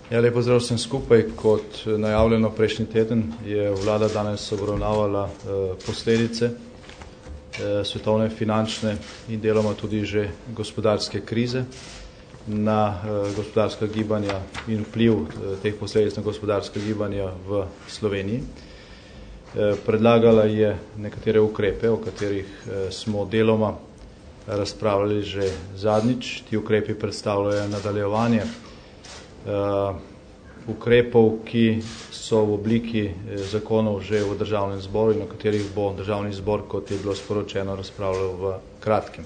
Ja, lepo zdrav vsem skupaj. Kot najavljeno prejšnji teden je vlada danes obravnavala posledice svetovne finančne in deloma tudi že gospodarske krize na gospodarska gibanja in vpliv teh posledic na gospodarska gibanja v Sloveniji. Predlagala je nekatere ukrepe, o katerih smo deloma razpravljali že zadnjič. Ti ukrepi predstavljajo nadaljevanje ukrepov, ki so v obliki zakonov že v državnem zboru in o katerih bo državni zbor, kot je bilo sporočeno, razpravljal v kratkem.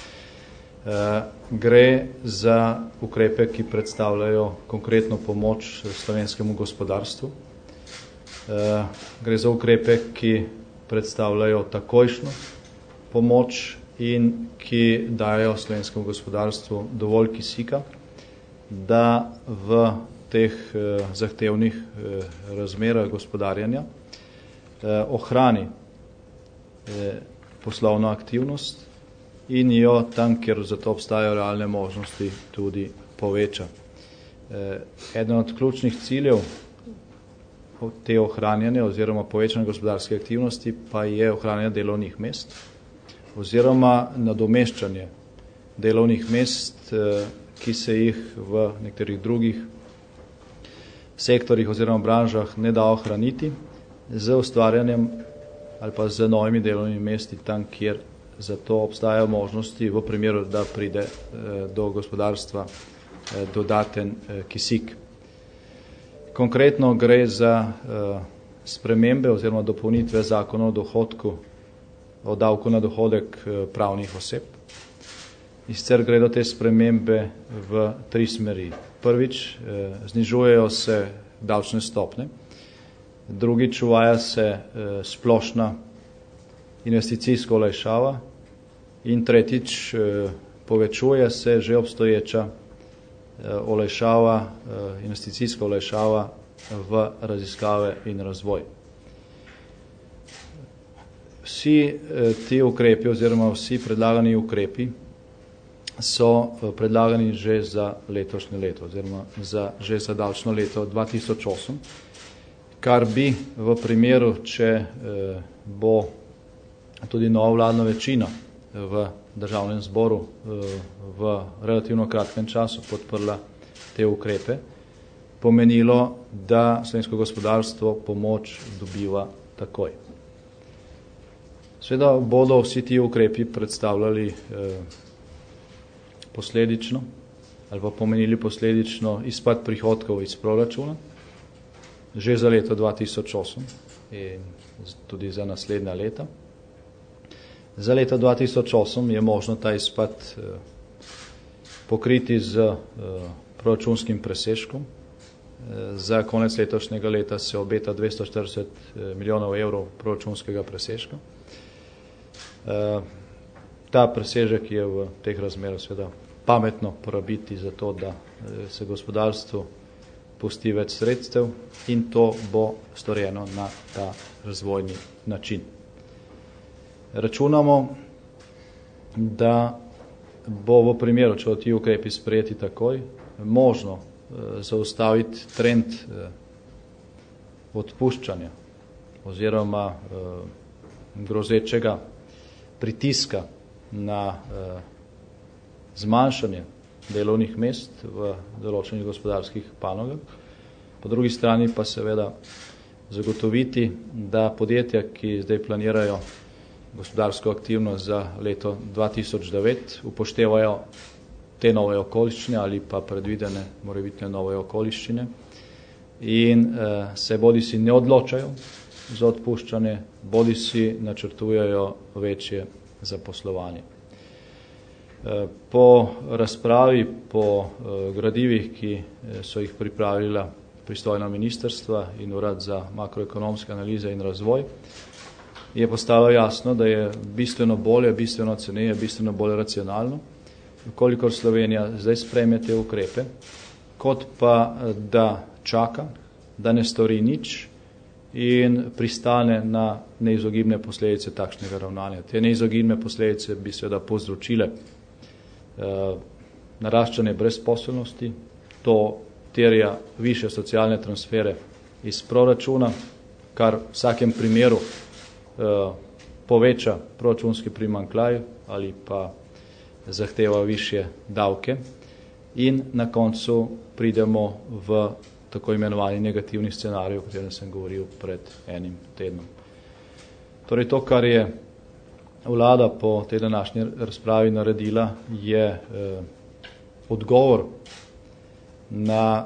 Gre za ukrepe, ki predstavljajo konkretno pomoč slovenskemu gospodarstvu. Gre za ukrepe, ki predstavljajo takojšnjo pomoč in ki dajo slovenskemu gospodarstvu dovolj kisika, da v teh zahtevnih razmerah gospodarjenja ohrani poslovno aktivnost in jo tam, kjer za to obstajajo realne možnosti, tudi poveča. Eden od ključnih ciljev te ohranjanja oziroma povečanja gospodarske aktivnosti pa je ohranjanje delovnih mest oziroma nadomeščanje delovnih mest, ki se jih v nekaterih drugih sektorjih oziroma branžah ne da ohraniti z ustvarjanjem ali pa z novimi delovnimi mesti tam, kjer za to obstajajo možnosti v primeru, da pride do gospodarstva dodaten kisik. Konkretno gre za spremembe oziroma dopolnitve zakona o dohodku, o davku na dohodek pravnih oseb. In sicer gre do te spremembe v tri smeri. Prvič, znižujejo se davčne stopne. Drugič, uvaja se splošna investicijska olajšava. In tretjič, povečuje se že obstoječa olajšava, investicijska olajšava v raziskave in razvoj. Vsi ti ukrepi oziroma vsi predlagani ukrepi so predlagani že za letošnje leto oziroma že za davčno leto 2008, kar bi v primeru, če bo tudi nova vladna večina v državnem zboru v relativno kratkem času podprla te ukrepe, pomenilo, da slovensko gospodarstvo pomoč dobiva takoj. Seveda bodo vsi ti ukrepi predstavljali posledično ali pa pomenili posledično izpad prihodkov iz proračuna že za leto 2008 in tudi za naslednja leta. Za leto 2008 je možno ta izpad pokriti z proračunskim presežkom. Za konec letošnjega leta se obeta 240 milijonov evrov proračunskega presežka. Ta presežek je v teh razmerah seveda pametno porabiti za to, da se gospodarstvu pusti več sredstev in to bo storjeno na ta razvojni način. Računamo, da bo v primeru, če ti ukrepi sprejeti takoj, možno zaustaviti trend odpuščanja oziroma grozečega pritiska na zmanjšanje delovnih mest v določenih gospodarskih panogah. Po drugi strani pa seveda zagotoviti, da podjetja, ki zdaj planirajo gospodarsko aktivnost za leto 2009, upoštevajo te nove okoliščine ali pa predvidene morebitne nove okoliščine in se bodisi ne odločajo za odpuščanje, bodisi načrtujejo večje zaposlovanje. Po razpravi, po gradivih, ki so jih pripravila pristojna ministrstva in Urad za makroekonomske analize in razvoj, je postalo jasno, da je bistveno bolje, bistveno ceneje, bistveno bolj racionalno, kolikor Slovenija zdaj sprejme te ukrepe, kot pa da čaka, da ne stori nič in pristane na neizogibne posledice takšnega ravnanja. Te neizogibne posledice bi seveda povzročile naraščanje brezposelnosti, to terja više socialne transfere iz proračuna, kar v vsakem primeru poveča proračunski primanjkljaj ali pa zahteva višje davke in na koncu pridemo v tako imenovani negativni scenarij, o katerem sem govoril pred enim tednom. Torej to, kar je vlada po tej današnji razpravi naredila, je odgovor na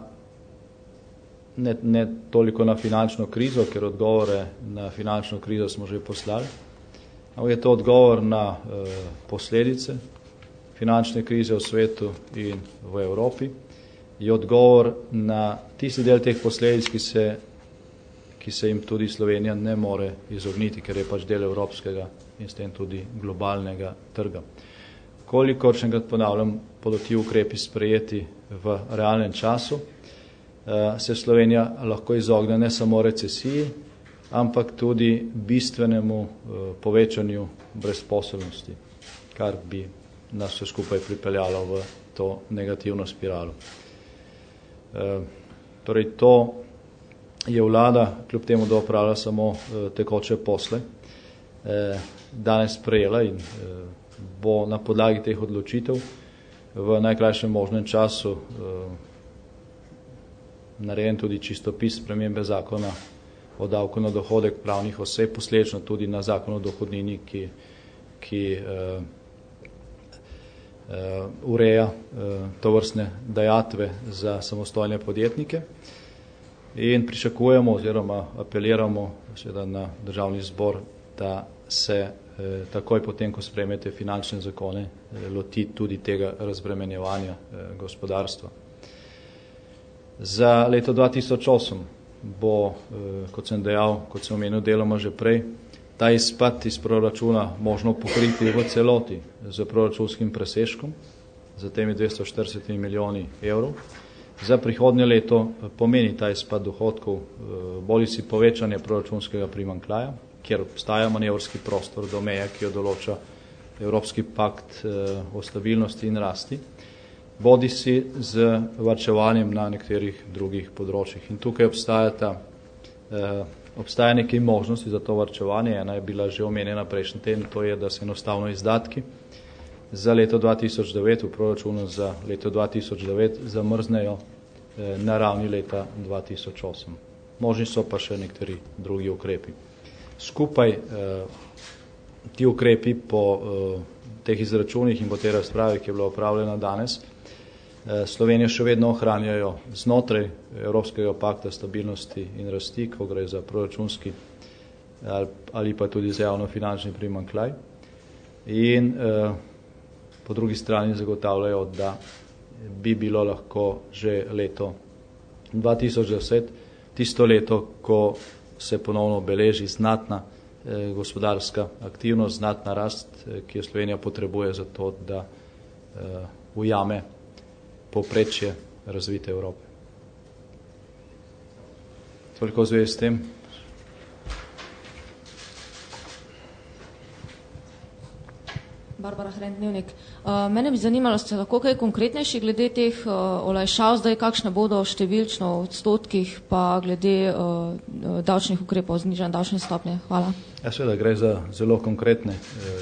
ne toliko na finančno krizo, ker odgovore na finančno krizo smo že poslali, ampak je to odgovor na posledice finančne krize v svetu in v Evropi, je odgovor na tisti del teh posledic, ki se jim tudi Slovenija ne more izogniti, ker je pač del evropskega in s tem tudi globalnega trga. Kolikor, še enkrat ponavljam, bodo ti ukrepi sprejeti v realnem času, se Slovenija lahko izogne ne samo recesiji, ampak tudi bistvenemu povečanju brezposelnosti, kar bi nas vse skupaj pripeljalo v to negativno spiralo. Torej to je vlada, kljub temu, da opravlja samo tekoče posle, danes sprejela in bo na podlagi teh odločitev v najkrajšem možnem času narejen tudi čistopis spremembe zakona o davku na dohodek pravnih oseb, posledično tudi na zakon o dohodnini, ki ureja tovrstne dajatve za samostojne podjetnike in pričakujemo oziroma apeliramo seveda na Državni zbor, da se takoj potem, ko sprejmete finančne zakone, loti tudi tega razbremenjevanja gospodarstva. Za leto 2008 bo, kot sem dejal, kot sem omenil deloma že prej, ta izpad iz proračuna možno pokriti v celoti z proračunskim presežkom, za temi 240 milijoni evrov. Za prihodnje leto pomeni ta izpad dohodkov bodisi povečanje proračunskega primanjkljaja, kjer obstaja manevrski prostor do meje, ki jo določa Evropski pakt o stabilnosti in rasti, bodisi z varčevanjem na nekaterih drugih področjih. In tukaj obstaja nekaj možnosti za to varčevanje. Ena je bila že omenjena prejšnji teden, to je, da se enostavno izdatki za leto 2009 v proračunu za leto 2009 zamrznejo na ravni leta 2008. Možni so pa še nekateri drugi ukrepi. Skupaj ti ukrepi po teh izračunih in po tej razpravi, ki je bila opravljena danes, Slovenijo še vedno ohranjajo znotraj Evropskega pakta stabilnosti in rasti, ko gre za proračunski ali pa tudi za javnofinančni primanjkljaj. In po drugi strani zagotavljajo, da bi bilo lahko že leto 2010 tisto leto, ko se ponovno beleži znatna gospodarska aktivnost, znatna rast, ki jo Slovenija potrebuje za to, da ujame povprečje razvite Evrope. Toliko v zvezi s tem. Barbara Hren, Dnevnik. Mene bi zanimalo, ste lahko kaj konkretnejši glede teh olajšav, zdaj kakšne bodo številčno v odstotkih, pa glede davčnih ukrepov, znižanja davčne stopnje. Hvala. Ja, seveda, gre za zelo konkretne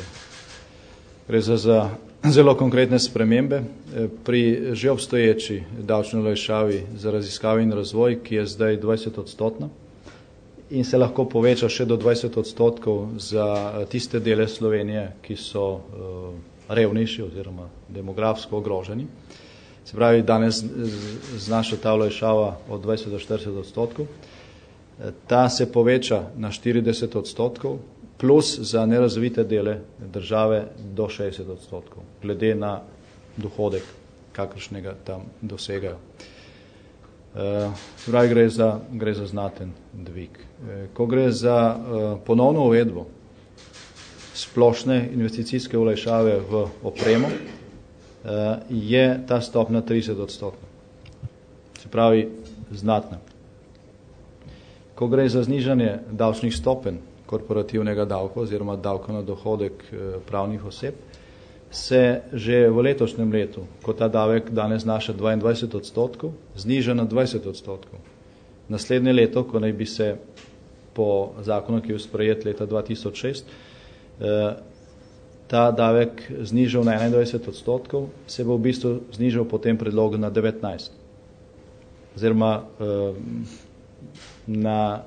zelo konkretne spremembe. Pri že obstoječi davčni olajšavi za raziskave in razvoj, ki je zdaj 20% in se lahko poveča še do 20% za tiste dele Slovenije, ki so revnejši oziroma demografsko ogroženi. Se pravi, danes znaša ta olajšava od 20 do 40%. Ta se poveča na 40%, plus za nerazvite dele države do 60%, glede na dohodek, kakršnega tam dosegajo. Pravi, gre za znaten dvig. Ko gre za ponovno uvedbo splošne investicijske olajšave v opremo, je ta stopnja 30%. Se pravi, znatna. Ko gre za znižanje davčnih stopenj korporativnega davka oziroma davka na dohodek pravnih oseb, se že v letošnjem letu, ko ta davek danes znaša 22%, zniža na 20%. Naslednje leto, ko naj bi se po zakonu, ki je sprejet leta 2006, ta davek znižal na 21%, se bo v bistvu znižal po tem predlogu na 19%. Oziroma na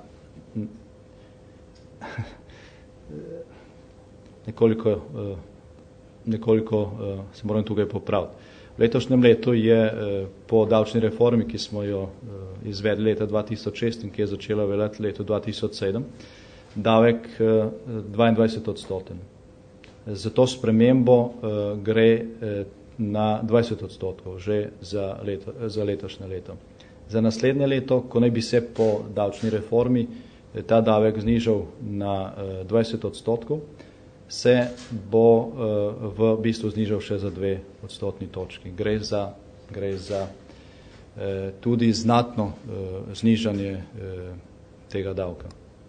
nekoliko se moram tukaj popraviti. V letošnjem letu je po davčni reformi, ki smo jo izvedli leta 2006 in ki je začela veljati leto 2007, davek 22%. Za to spremembo gre na 20% že za letošnje leto. Za naslednje leto, ko naj bi se po davčni reformi ta davek znižal na 20%, se bo v bistvu znižal še za 2 odstotni točki. Gre za tudi znatno znižanje tega davka.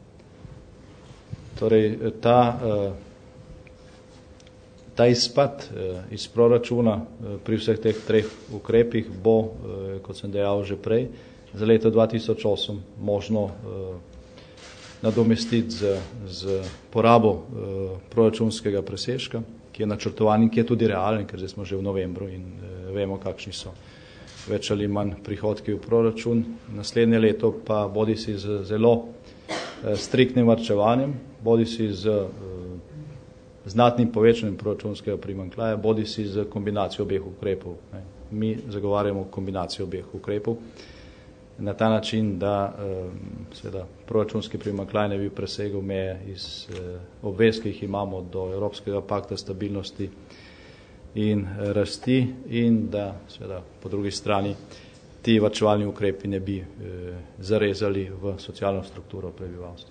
Torej, ta izpad iz proračuna pri vseh teh 3 ukrepih bo, kot sem dejal že prej, za leto 2008 možno nadomestiti z porabo proračunskega presežka, ki je načrtovan in ki je tudi realen, ker zdaj smo že v novembru in vemo, kakšni so več ali manj prihodki v proračun. Naslednje leto pa bodisi z zelo striktnim varčevanjem, bodisi z znatnim povečanjem proračunskega primanjkljaja, bodisi z kombinacijo obeh ukrepov. Mi zagovarjamo kombinacijo obeh ukrepov na ta način, da seveda proračunski primanjkljaj ne bi presegel meje iz obvez, ki jih imamo do Evropskega pakta stabilnosti in rasti, in da seveda po drugi strani ti varčevalni ukrepi ne bi zarezali v socialno strukturo prebivalstva.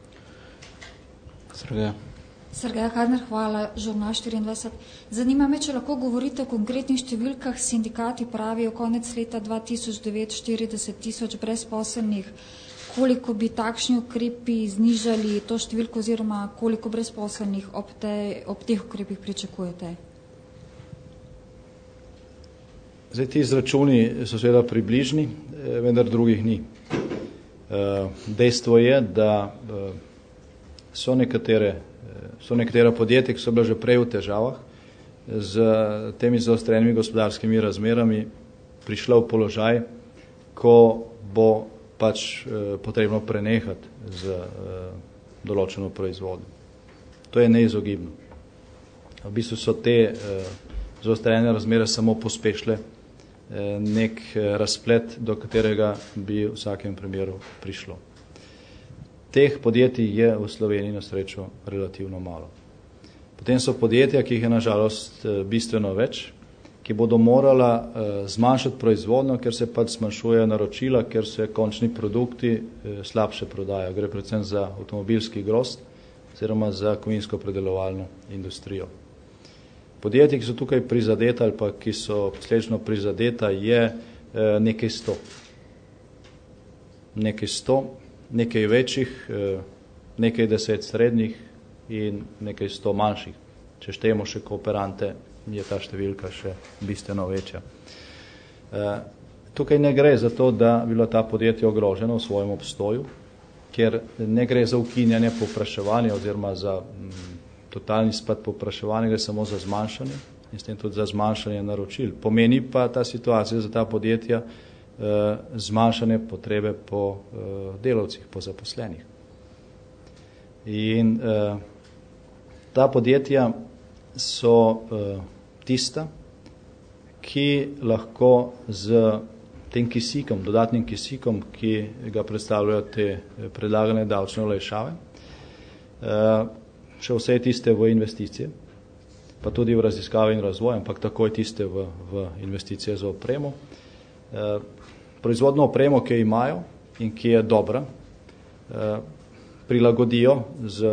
Sergeja Hadner, hvala, Žurnal 24. Zanima me, če lahko govorite o konkretnih številkah. Sindikati pravijo konec leta 2009 40 tisoč brezposelnih. Koliko bi takšni ukrepi znižali to številko oziroma koliko brezposelnih ob teh ukrepih pričakujete? Zdaj, ti izračuni so seveda približni, vendar drugih ni. Dejstvo je, da so nekatera podjetja, ki so bila že prej v težavah, z temi zaostrenimi gospodarskimi razmerami prišla v položaj, ko bo pač potrebno prenehati z določeno proizvodnjo. To je neizogibno. V bistvu so te zaostrene razmere samo pospešile nek razplet, do katerega bi v vsakem primeru prišlo. Teh podjetij je v Sloveniji na srečo relativno malo. Potem so podjetja, ki jih je nažalost bistveno več, ki bodo morala zmanjšati proizvodnjo, ker se pač zmanjšuje naročila, ker se končni produkti slabše prodajajo. Gre predvsem za avtomobilski grozd oziroma za kovinsko predelovalno industrijo. Podjetij, ki so tukaj prizadeta ali pa ki so posledično prizadeta, je nekaj 100. Nekaj večjih, nekaj 10 srednjih in nekaj 100 manjših. Če štejemo še kooperante, je ta številka še bistveno večja. Tukaj ne gre za to, da bi bila ta podjetja ogrožena v svojem obstoju, ker ne gre za ukinjanje povpraševanja oziroma za totalni spad povpraševanja, gre samo za zmanjšanje in s tem tudi za zmanjšanje naročil. Pomeni pa ta situacija za ta podjetja zmanjšanje potrebe po delavcih, po zaposlenih. In ta podjetja so tista, ki lahko z tem kisikom, dodatnim kisikom, ki ga predstavljajo te predlagane davčne olajšave, še vse tiste v investicije, pa tudi v raziskave in razvoj, ampak takoj tiste v investicije za opremo. Proizvodno opremo, ki jo imajo in ki je dobra, prilagodijo z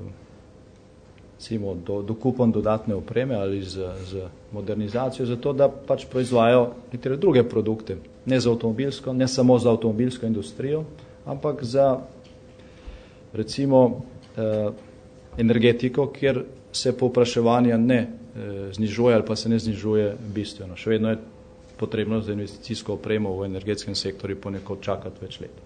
dokupom dodatne opreme ali z modernizacijo, zato da pač proizvajajo nekatere druge produkte, ne samo za avtomobilsko industrijo, ampak za recimo energetiko, kjer se povpraševanja ne znižuje ali pa se ne znižuje bistveno. Še vedno je potrebno za investicijsko opremo v energetskem sektorju ponekod čakati več let.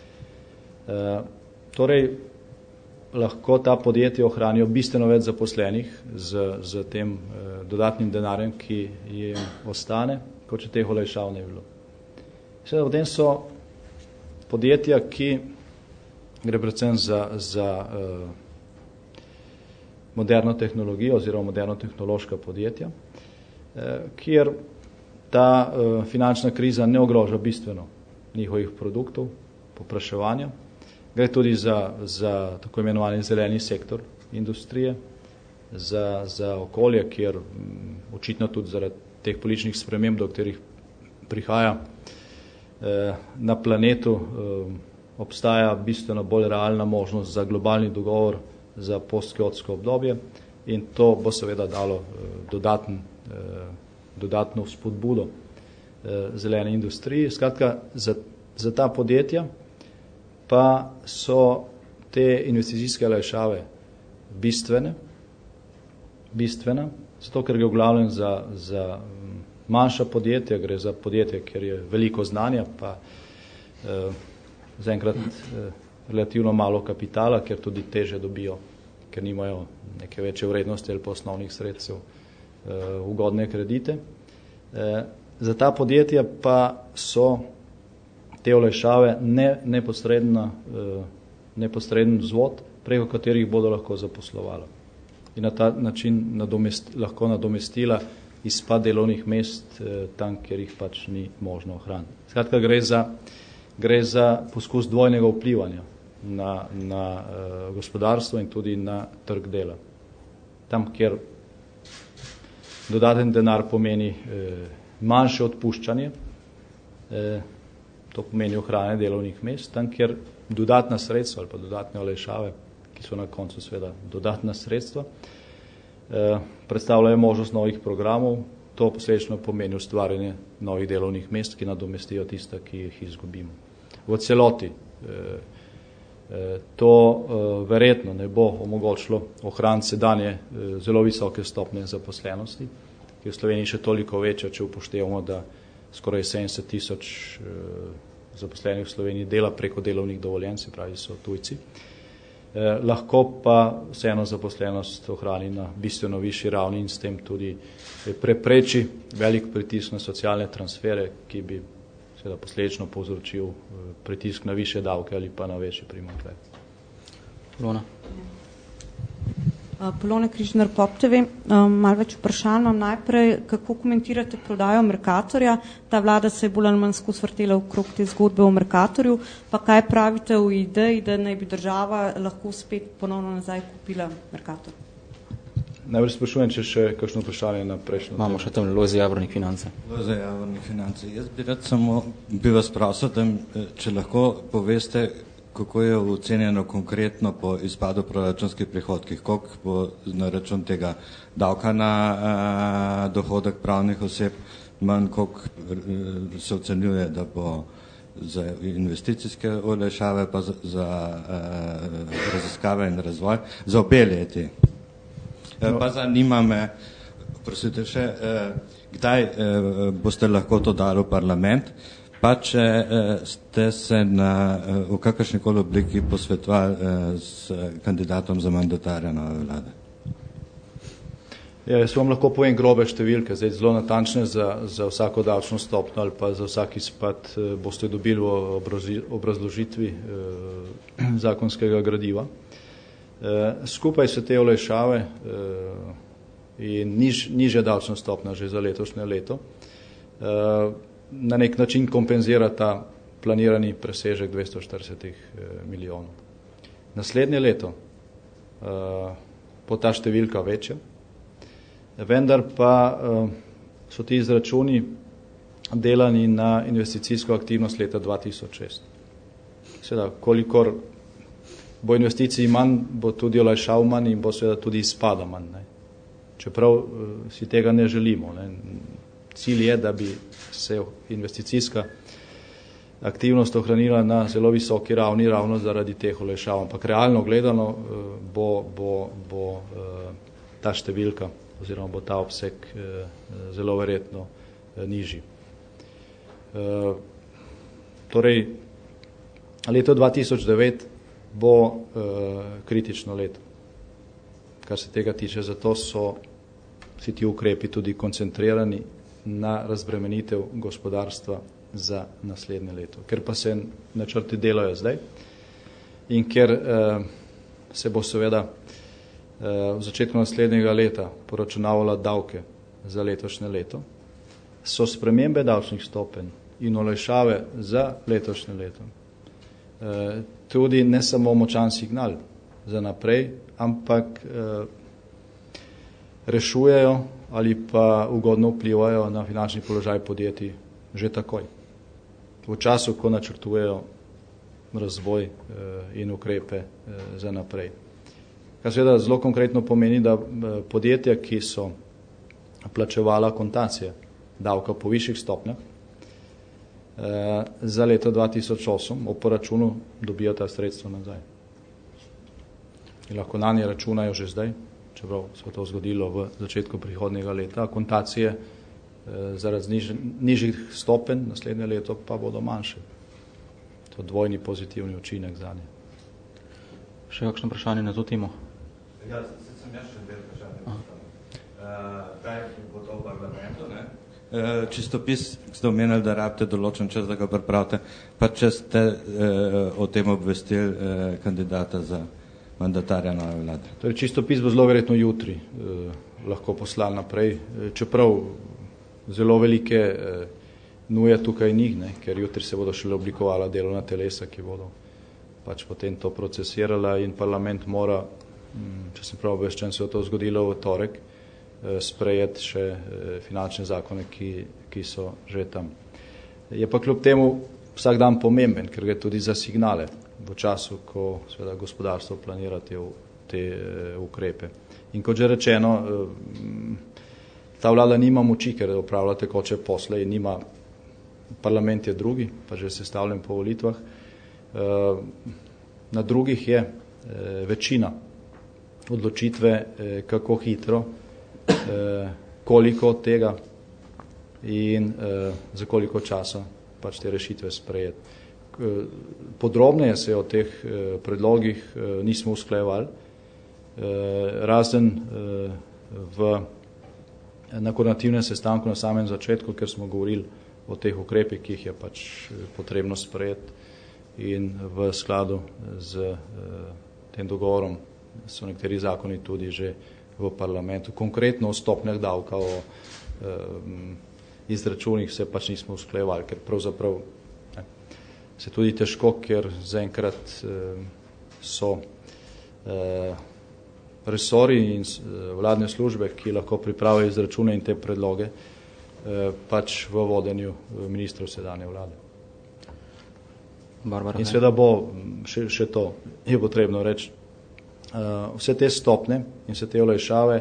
Torej, lahko ta podjetja ohranijo bistveno več zaposlenih z tem dodatnim denarjem, ki jim ostane, kot če teh olajšav ne bi bilo. Seveda, potem so podjetja, ki gre predvsem za moderno tehnologijo oziroma moderno tehnološka podjetja, kjer ta finančna kriza ne ogroža bistveno njihovih produktov, povpraševanja. Gre tudi za tako imenovani zeleni sektor industrije, za okolje, kjer očitno tudi zaradi teh političnih sprememb, do katerih prihaja na planetu, obstaja bistveno bolj realna možnost za globalni dogovor za postkjotsko obdobje in to bo seveda dalo dodatno spodbudo zelene industriji. Skratka, za ta podjetja pa so te investicijske olajšave bistvena, zato ker gre v glavnem za manjša podjetja, gre za podjetje, kjer je veliko znanja, pa zaenkrat relativno malo kapitala, ker tudi teže dobijo, ker nimajo neke večje vrednosti ali pa osnovnih sredstev ugodne kredite. Za ta podjetja pa so te olajšave neposreden vzvod, preko katerih bodo lahko zaposlovali. In na ta način lahko nadomestila izpad delovnih mest tam, kjer jih pač ni možno ohraniti. Skratka, gre za poskus dvojnega vplivanja na gospodarstvo in tudi na trg dela. Tam, kjer dodaten denar pomeni manjše odpuščanje, to pomeni ohranjanje delovnih mest, tam, kjer dodatna sredstva ali pa dodatne olajšave, ki so na koncu seveda dodatna sredstva, predstavljajo možnost novih programov, to posledično pomeni ustvarjanje novih delovnih mest, ki nadomestijo tista, ki jih izgubimo. V celoti to verjetno ne bo omogočilo ohraniti sedanje zelo visoke stopnje zaposlenosti, ki je v Sloveniji še toliko večja, če upoštevamo, da skoraj 70 000 zaposlenih v Sloveniji dela preko delovnih dovoljenj, se pravi so tujci. Lahko pa vseeno zaposlenost ohrani na bistveno višji ravni in s tem tudi prepreči velik pritisk na socialne transfere, ki bi seveda posledično povzročil pritisk na višje davke ali pa na večji primanjkljaj. Polona Križnar, Pop TV. Malo več vprašanj vam najprej, kako komentirate prodajo Mercatorja? Ta vlada se je bolj ali manj skozi vrtela okrog te zgodbe o Mercatorju, pa kaj pravite o ideji, da naj bi država lahko spet ponovno nazaj kupila Mercator? Najprej sprašujem, če še kakšno vprašanje na prejšnjo. Imamo še tam Lojze Javornik Finance. Lojze Javornik Finance. Jaz bi vas prosil, če lahko poveste, kako je ocenjeno konkretno po izpadu proračunskih prihodkih, koliko bo na račun tega davka na dohodek pravnih oseb, manj koliko se ocenjuje, da bo za investicijske olajšave, pa za raziskave in razvoj, za obe leti. Pa zanima me, prosite še, kdaj boste lahko to dali v parlament, pa če ste se v kakršnikoli obliki posvetovali s kandidatom za mandatarja nove vlade. Jaz vam lahko povem grobe številke, zdaj zelo natančne za vsako davčno stopnjo ali pa za vsak izpad boste dobili v obrazložitvi zakonskega gradiva. Skupaj se te olajšave in nižja davčna stopnja že za letošnje leto na nek način kompenzira ta planirani presežek 240 milijonov. Naslednje leto bo ta številka večja, vendar pa so ti izračuni delani na investicijsko aktivnost leta 2006. Seveda, kolikor bo investicij manj, bo tudi olajšav manj in bo seveda tudi izpada manj. Čeprav si tega ne želimo. Cilj je, da bi se investicijska aktivnost ohranila na zelo visoki ravni ravno zaradi teh olajšav. Ampak realno gledano bo ta številka oziroma bo ta obseg zelo verjetno nižji. Torej, leto 2009 bo kritično leto, kar se tega tiče, zato so vsi ti ukrepi tudi koncentrirani na razbremenitev gospodarstva za naslednje leto. Ker pa se načrti delajo zdaj in ker se bo seveda v začetku naslednjega leta poračunavala davke za letošnje leto, so spremembe davčnih stopenj in olajšave za letošnje leto tudi ne samo močan signal za naprej, ampak rešujejo ali pa ugodno vplivajo na finančni položaj podjetij že takoj. V času, ko načrtujejo razvoj in ukrepe za naprej. Kar seveda zelo konkretno pomeni, da podjetja, ki so plačevala akontacije davka po višjih stopnjah, za leto 2008 ob poračunu dobijo ta sredstva nazaj. In lahko na nje računajo že zdaj, čeprav se to zgodilo v začetku prihodnjega leta. Akontacije zaradi nižjih stopenj naslednje leto pa bodo manjše. To je dvojni pozitivni učinek za nje. Še kakšno vprašanje na to temo? Ja, sem jaz še dve vprašanje. Kaj bo to v parlamentu, ne? Čistopis ste omenili, da rabite določen čas, da ga pripravite, pa če ste o tem obvestili kandidata za mandatarja nove vlade. Torej, čistopis bo zelo verjetno jutri lahko poslal naprej, čeprav zelo velike nuje tukaj njih, ne, ker jutri se bodo šele oblikovala delovna telesa, ki bodo pač potem to procesirala in parlament mora, če sem prav obveščen, se je to zgodilo v torek, sprejeti še finančne zakone, ki so že tam. Je pa kljub temu vsak dan pomemben, ker gre tudi za signale v času, ko seveda gospodarstvo planira te ukrepe. In kot že rečeno, ta vlada nima moči, ker opravlja tekoče posle in nima, parlament je drugi, pa že sestavljen po volitvah, na drugih je večina odločitve, kako hitro, koliko od tega in za koliko časa pač te rešitve sprejeti. Podrobneje se o teh predlogih nismo usklajevali, razen na koordinativnem sestanku na samem začetku, ker smo govorili o teh ukrepih, ki jih je pač potrebno sprejeti in v skladu z tem dogovorom so nekateri zakoni tudi že v parlamentu. Konkretno o stopnjah davka, o izračunih se pač nismo usklajevali, ker pravzaprav se tudi težko, ker zaenkrat so resori in vladne službe, ki lahko pripravijo izračune in te predloge, pač v vodenju ministrov sedanje vlade. Barbara, in seveda bo še to je potrebno reči. Vse te stopne in vse te olajšave,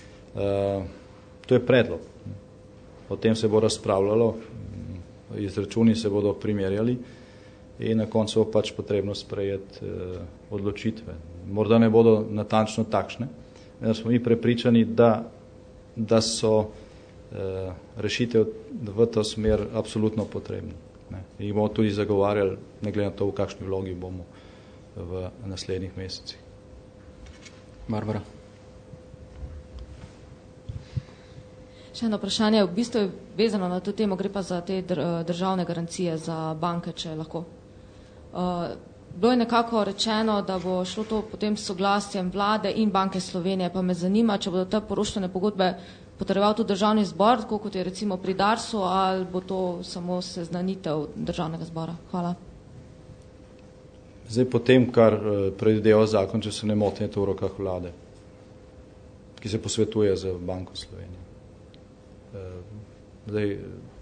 to je predlog. O tem se bo razpravljalo, izračuni se bodo primerjali in na koncu bo pač potrebno sprejeti odločitve. Morda ne bodo natančno takšne, vendar smo mi prepričani, da so rešitev v to smer absolutno potrebne. In bomo tudi zagovarjali, ne glede na to, v kakšni vlogi bomo v naslednjih mesecih. Barbara. Še eno vprašanje, v bistvu je vezano na to temo, gre pa za te državne garancije za banke, če lahko. Bilo je nekako rečeno, da bo šlo to potem s soglasjem vlade in Banke Slovenije, pa me zanima, če bodo te poroštvene pogodbe potreboval tudi državni zbor, tako kot je recimo pri Darsu, ali bo to samo seznanitev državnega zbora? Hvala. Zdaj potem, kar predvideva zakon, če se ne motim, je to v rokah vlade, ki se posvetuje z Banko Slovenije. Zdaj,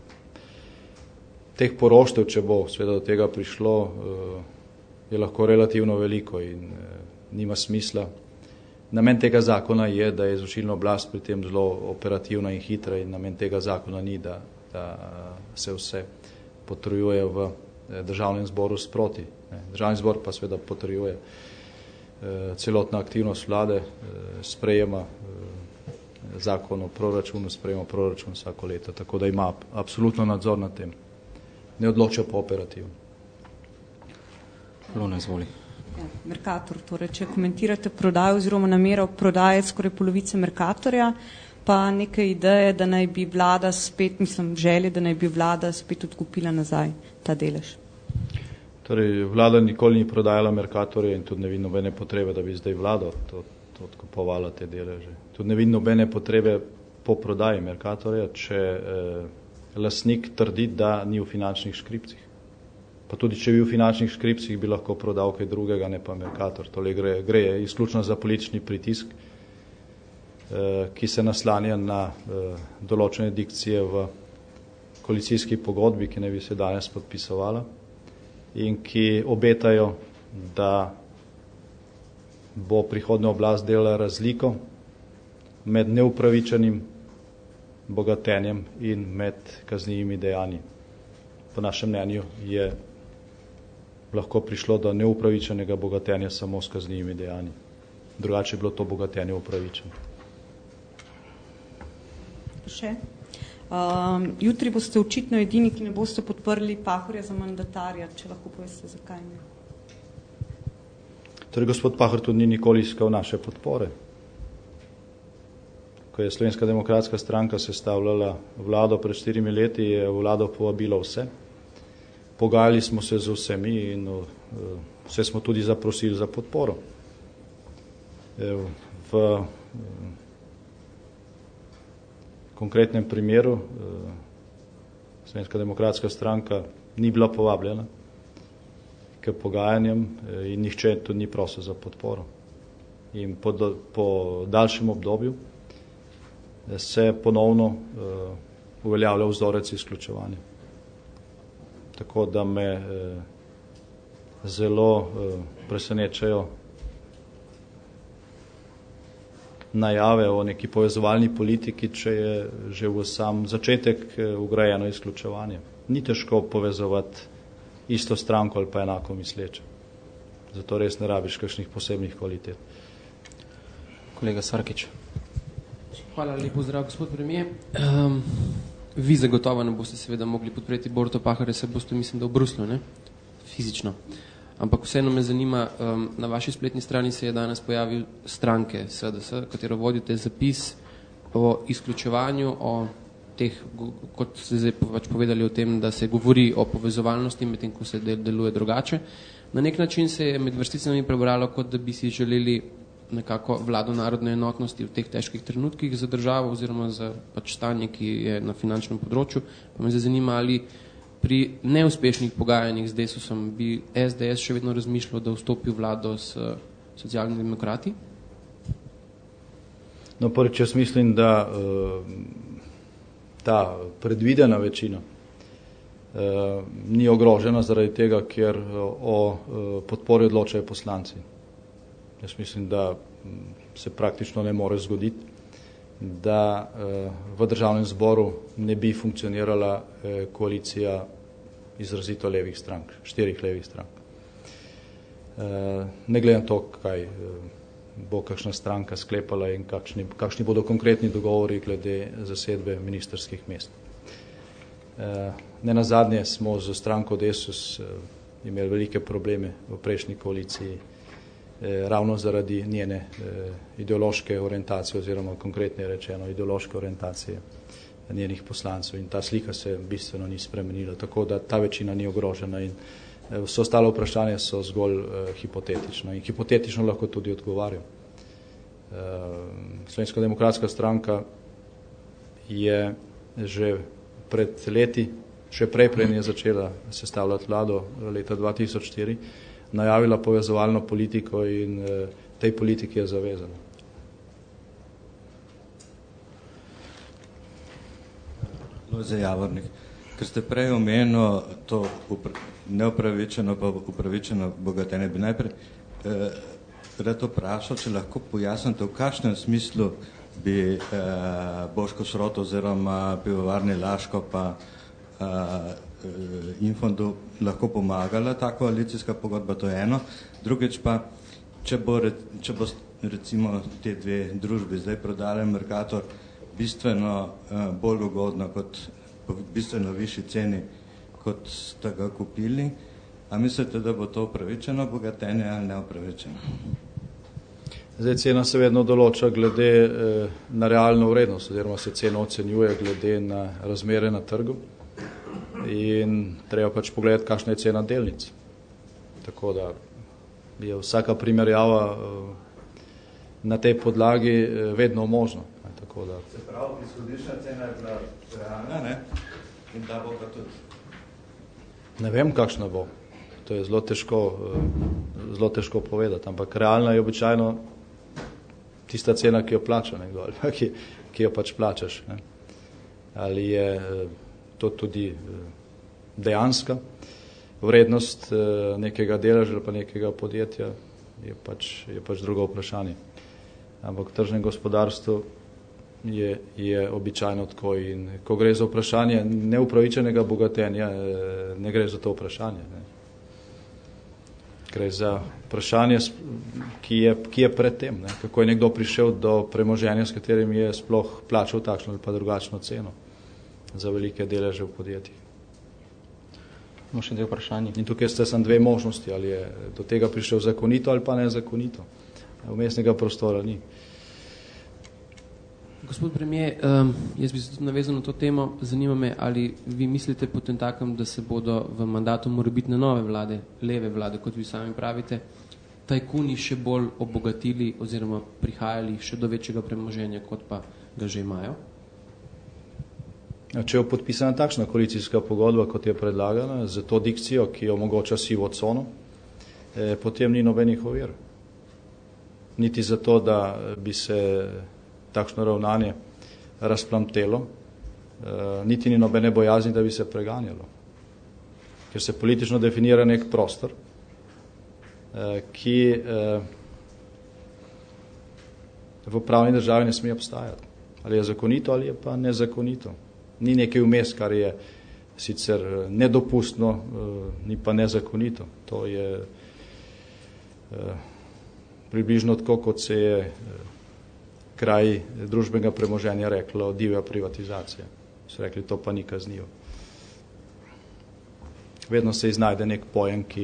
teh poroštev, če bo seveda do tega prišlo, je lahko relativno veliko in nima smisla. Namen tega zakona je, da je izvršilna oblast pri tem zelo operativna in hitra in namen tega zakona ni, da se vse potrjuje v državnem zboru sproti. Državni zbor pa seveda potrjuje celotna aktivnost vlade, sprejema zakon o proračunu, sprejema proračun vsako leto, tako da ima absolutno nadzor nad tem. Ne odloča po operativno. Luna, izvoli. Mercator, torej, če komentirate prodajo oziroma namero prodaje skoraj polovice Mercatorja, pa neke ideje, da naj bi vlada spet, želje, da naj bi vlada spet odkupila nazaj ta delež. Torej, vlada nikoli ni prodajala Mercatorja in tudi ne vidim nobene potrebe, da bi zdaj vlada to odkupovala te deleže. Tudi ne vidim nobene potrebe po prodaji Mercatorja, če lastnik trdi, da ni v finančnih škripcih. Pa tudi, če bi v finančnih škripcih, bi lahko prodal kaj drugega, ne pa Mercator. Tole gre izključno za politični pritisk, ki se naslanja na določene dikcije v koalicijski pogodbi, ki ne bi se danes podpisovala in ki obetajo, da bo prihodnja oblast delala razliko med neupravičenim bogatenjem in med kaznivimi dejanji. Po našem mnenju je lahko prišlo do neupravičenega bogatenja samo s kaznivimi dejanji. Drugače je bilo to bogatenje upravičeno. Še. Jutri boste očitno edini, ki ne boste podprli Pahorja za mandatarja, če lahko poveste, zakaj ne. Torej, gospod Pahor tudi ni nikoli iskal naše podpore. Ko je Slovenska demokratska stranka sestavljala vlado pred 4 leti, je vlado povabila vse. Pogajali smo se z vsemi in vse smo tudi zaprosili za podporo. V konkretnem primeru Slovenska demokratska stranka ni bila povabljena k pogajanjem in nihče tudi ni prosil za podporo. In po daljšem obdobju se ponovno uveljavlja vzorec izključevanja. Tako da me zelo presenečajo najave o neki povezovalni politiki, če je že v sam začetek ugrajeno izključevanje. Ni težko povezovati isto stranko ali pa enako misleče. Zato res ne rabiš kakšnih posebnih kvalitet. Kolega Sarkić. Hvala, lepo zdrav, gospod premier. Vi zagotovo ne boste seveda mogli podpreti Boruta Pahorja, se boste, mislim, da v Bruslju, ne? Fizično. Ampak vseeno me zanima, na vaši spletni strani se je danes pojavil stranke SDS, katero vodite zapis o izključevanju, o teh, kot ste zdaj povedali o tem, da se govori o povezovalnosti, medtem ko se deluje drugače. Na nek način se je med vrsticami prebralo, kot da bi si želeli nekako vlado narodne enotnosti v teh težkih trenutkih za državo oziroma za pač stanje, ki je na finančnem področju. Pa me zanima, ali pri neuspešnih pogajanjih z Desusom bi SDS še vedno razmišljal, da vstopi v vlado s socialnimi demokrati? No, prvič, jaz mislim, da ta predvidena večina ni ogrožena zaradi tega, ker o podpori odločajo poslanci. Jaz mislim, da se praktično ne more zgoditi, da v državnem zboru ne bi funkcionirala koalicija izrazito levih strank, 4 levih strank. Ne glede na to, kaj bo kakšna stranka sklepala in kakšni bodo konkretni dogovori glede zasedbe ministrskih mest. Nenazadnje smo z stranko Desus imeli velike probleme v prejšnji koaliciji, ravno zaradi njene ideološke orientacije oziroma konkretno rečeno ideološke orientacije njenih poslancev in ta slika se bistveno ni spremenila, tako da ta večina ni ogrožena in vse ostalo vprašanje so zgolj hipotetično in hipotetično lahko tudi odgovarjam. Slovenska demokratska stranka je že pred leti, še prej je začela sestavljati vlado leta 2004, najavila povezovalno politiko in tej politiki je zavezana. Lojze Javornik, ker ste prej omenil to neupravičeno pa upravičeno bogatenje, bi najprej rad vprašal, če lahko pojasnite, v kakšnem smislu bi Boško Šrot oziroma Pivovarni Laško pa Infondu lahko pomagala ta koalicijska pogodba, to je eno. Drugič pa, če bo recimo te dve družbi zdaj prodali Mercator bistveno bolj ugodno, kot po bistveno višji ceni, kot ste ga kupili. A mislite, da bo to upravičeno bogatenje ali neupravičeno? Zdaj, cena se vedno določa glede na realno vrednost, oziroma se cena ocenjuje glede na razmere na trgu in treba pač pogledati, kakšna je cena delnic. Tako da je vsaka primerjava na tej podlagi vedno možno. Tako da. Se pravi, izhodišna cena je bila realna, ne? In ta bo pa tudi. Ne vem, kakšna bo. To je zelo težko povedati, ampak realna je običajno tista cena, ki jo plača nekdo, ali pa ki jo pač plačaš. Ne? Ali je to tudi dejanska vrednost nekega deleža ali pa nekega podjetja, je pač drugo vprašanje. Ampak v tržnem gospodarstvu je običajno tako in ko gre za vprašanje neupravičenega bogatenja, ne gre za to vprašanje. Ne? Gre za vprašanje, ki je pred tem, ne? Kako je nekdo prišel do premoženja, s katerim je sploh plačal takšno ali pa drugačno ceno za velike deleže v podjetjih. Imamo še dve vprašanje. In tukaj ste samo dve možnosti, ali je do tega prišel zakonito ali pa nezakonito. Vmesnega prostora ni. Gospod premier, jaz bi se tudi navezal na to temo. Zanima me, ali vi mislite potem takem, da se bodo v mandatu morebitne nove vlade, leve vlade, kot vi sami pravite, tajkuni še bolj obogatili oziroma prihajali še do večjega premoženja, kot pa ga že imajo? Če je podpisana takšna koalicijska pogodba, kot je predlagana, z to dikcijo, ki omogoča sivo cono, potem ni nobenih ovir. Niti zato, da bi se takšno ravnanje razplamtelo, niti ni nobene bojazni, da bi se preganjalo. Ker se politično definira nek prostor, ki v pravni državi ne sme obstajati. Ali je zakonito, ali je pa nezakonito. Ni nekaj vmes, kar je sicer nedopustno, ni pa nezakonito. To je približno tako, kot se je kraj družbenega premoženja reklo divja privatizacija. So rekli, to pa ni kaznivo. Vedno se iznajde nek pojem, ki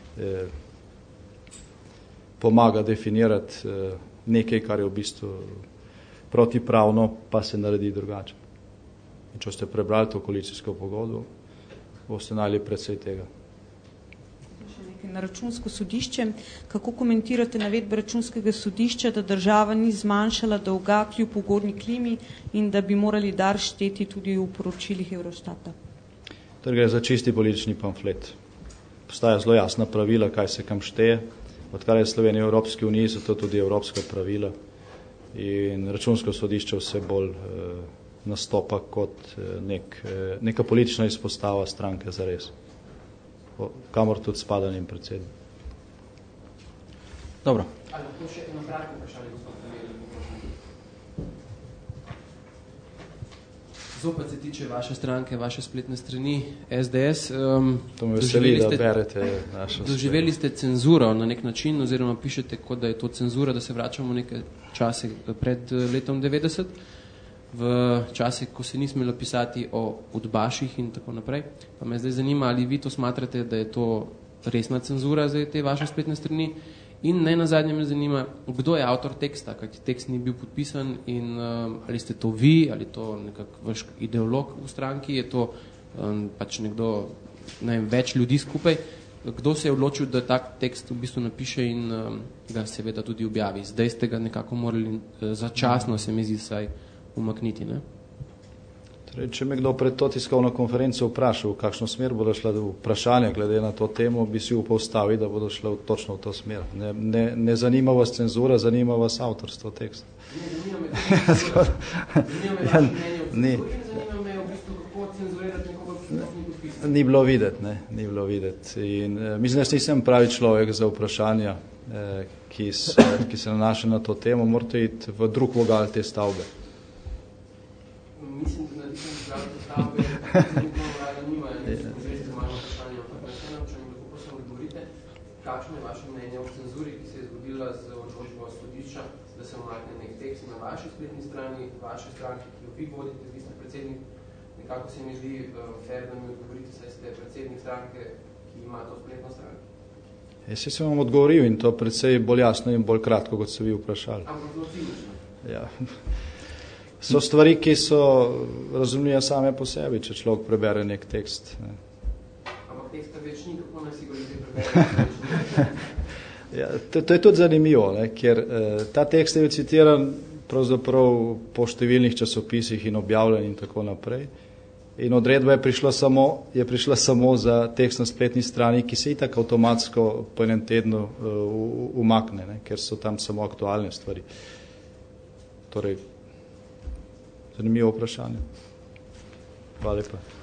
pomaga definirati nekaj, kar je v bistvu protipravno, pa se naredi drugače. In če ste prebrali to koalicijsko pogodbo, boste najli predsej tega. Na Računsko sodišče, kako komentirate navedbe Računskega sodišča, da država ni zmanjšala dolga kljub ugodni klimi in da bi morali dar šteti tudi v poročilih Eurostata? To gre za čisti politični pamflet. Postaja zelo jasna pravila, kaj se kam šteje. Odkar je Slovenija v Evropski uniji, so to tudi evropska pravila. In Računsko sodišče vse bolj nastopa kot neka politična izpostava stranke zares, kamor tudi spada njen predsednik. Dobro. Ali lahko še eno kratko vprašanje, gospod premier? Zopet se tiče vaše stranke, vaše spletne strani SDS. To me veseli, da berete našo. Doživeli ste cenzuro na nek način, oziroma pišete, kot da je to cenzura, da se vračamo nekaj čase pred letom 90. V časih, ko se ni smelo pisati o udbaših in tako naprej. Pa me zdaj zanima, ali vi to smatrate, da je to resna cenzura za te vaše spletne strani. In ne nazadnje me zanima, kdo je avtor teksta, kajti tekst ni bil podpisan in ali ste to vi, ali to nekak vaš ideolog v stranki, je to pač nekdo, ne vem, več ljudi skupaj. Kdo se je odločil, da tak tekst v bistvu napiše in ga seveda tudi objavi? Zdaj ste ga nekako morali začasno, se mi zdi, saj umakniti, ne? Torej, če me kdo pred to tiskovno konferenco vprašal, v kakšno smer bodo šla vprašanja glede na to temo, bi si upal staviti, da bodo šla točno v to smer. Ne zanima vas cenzura, zanima vas avtorstvo teksta. Zanima me vaše mnenje o cenzuri in zanima me v bistvu, kako cenzurirati nekoga, ki ni podpisan. Ni bilo videti, ne? Ni bilo videti. In mislim, da nisem pravi človek za vprašanja, ki se nanaša na to temo. Morate iti v drug vogal te stavbe. Mislim, da nisem zdrav te stavbe, da nimajo nimajo zvezi z malo vprašanje, ampak na vse način, lahko prosim odgovorite. kakšno je vaše mnenje o cenzuri, ki se je zgodila z odločbo sodišča, da se umakne nek tekst na vaši spletni strani, vaše stranke, ki jo vi vodite, vi ste predsednik. Nekako se mi zdi fair, da mi odgovorite, saj ste predsednik stranke, ki ima to spletno stranko. Jaz sem vam odgovoril in to precej bolj jasno in bolj kratko, kot so vi vprašali. Ampak zelo cinično. Ja. So stvari, ki so razumljive same po sebi, če človek prebere nek tekst. Ne. Ampak teksta več ni, kako naj si ga ljudje prebere? Ja, to je tudi zanimivo, ne, ker ta tekst je citiran pravzaprav po številnih časopisih in objavljen in tako naprej. In odredba je prišla samo za tekst na spletni strani, ki se itak avtomatsko po enem tednu umakne, ne, ker so tam samo aktualne stvari. Torej, zanimivo vprašanje. Hvala lepa.